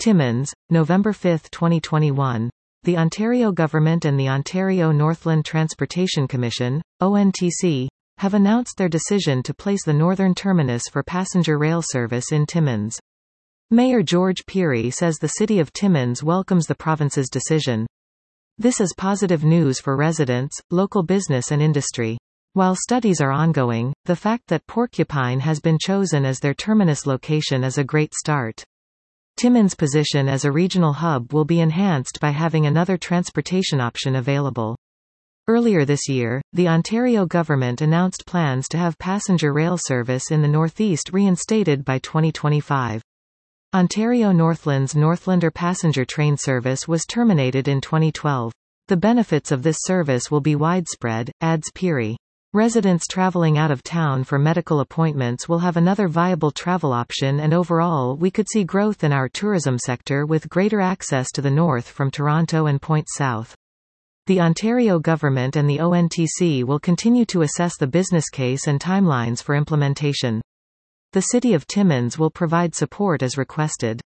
Timmins, November 5, 2021. The Ontario Government and the Ontario Northland Transportation Commission, ONTC, have announced their decision to place the northern terminus for passenger rail service in Timmins. Mayor George Pirie says the City of Timmins welcomes the province's decision. This is positive news for residents, local business and industry. While studies are ongoing, the fact that Porcupine has been chosen as their terminus location is a great start. Timmins' position as a regional hub will be enhanced by having another transportation option available. Earlier this year, the Ontario government announced plans to have passenger rail service in the Northeast reinstated by 2025. Ontario Northland's Northlander passenger train service was terminated in 2012. The benefits of this service will be widespread, adds Pirie. Residents traveling out of town for medical appointments will have another viable travel option, and overall we could see growth in our tourism sector with greater access to the north from Toronto and points south. The Ontario government and the ONTC will continue to assess the business case and timelines for implementation. The City of Timmins will provide support as requested.